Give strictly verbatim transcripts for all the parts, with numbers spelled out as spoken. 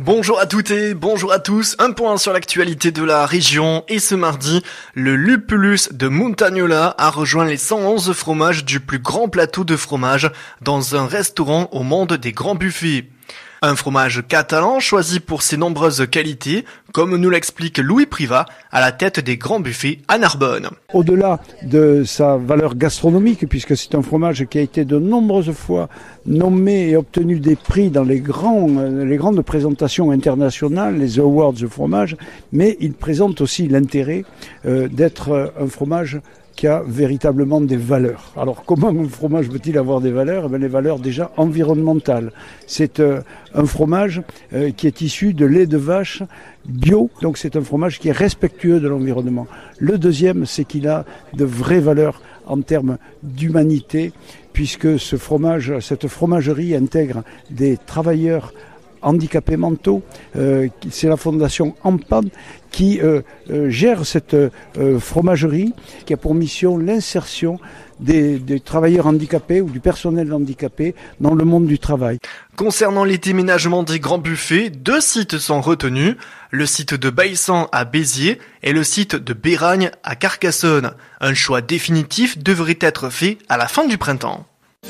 Bonjour à toutes et bonjour à tous, un point sur l'actualité de la région et ce mardi, le Lupulus de Montagnola a rejoint les cent onze fromages du plus grand plateau de fromage dans un restaurant au monde des grands buffets. Un fromage catalan choisi pour ses nombreuses qualités, comme nous l'explique Louis Privat, à la tête des grands buffets à Narbonne. Au-delà de sa valeur gastronomique, puisque c'est un fromage qui a été de nombreuses fois nommé et obtenu des prix dans les, grands, les grandes présentations internationales, les awards de fromage, mais il présente aussi l'intérêt euh, d'être un fromage qui a véritablement des valeurs. Alors comment un fromage peut-il avoir des valeurs ? Eh bien, les valeurs déjà environnementales. C'est euh, un fromage euh, qui est issu de lait de vache bio, donc c'est un fromage qui est respectueux de l'environnement. Le deuxième, c'est qu'il a de vraies valeurs en termes d'humanité, puisque ce fromage, cette fromagerie intègre des travailleurs handicapés mentaux. Euh, c'est la fondation Ampan qui euh, euh, gère cette euh, fromagerie qui a pour mission l'insertion des, des travailleurs handicapés ou du personnel handicapé dans le monde du travail. Concernant les déménagements des grands buffets, deux sites sont retenus, le site de Baïssan à Béziers et le site de Béragne à Carcassonne. Un choix définitif devrait être fait à la fin du printemps.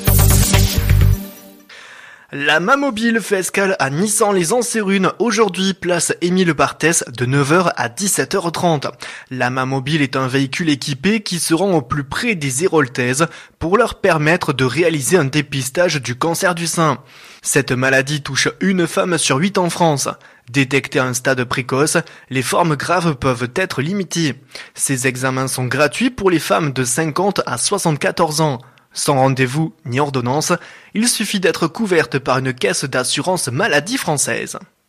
La Mamobile fait escale à Nissan-les-Ansérunes. Aujourd'hui, place Émile Barthès de neuf heures à dix-sept heures trente. La Mamobile est un véhicule équipé qui se rend au plus près des Héroltaises pour leur permettre de réaliser un dépistage du cancer du sein. Cette maladie touche une femme sur huit en France. Détectée à un stade précoce, les formes graves peuvent être limitées. Ces examens sont gratuits pour les femmes de cinquante à soixante-quatorze ans. Sans rendez-vous ni ordonnance, il suffit d'être couverte par une caisse d'assurance maladie française.